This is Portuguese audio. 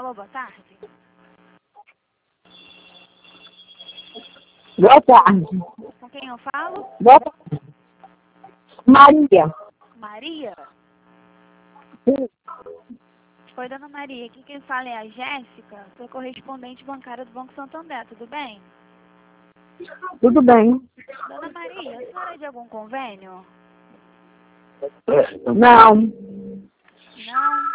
Alô, boa tarde. Boa tarde. Com quem eu falo? Boa tarde. Maria. Maria? Sim. Oi, dona Maria. Aqui quem fala é a Jéssica, sou correspondente bancária do Banco Santander, tudo bem? Tudo bem? Dona Maria, a senhora é de algum convênio? Não. Não.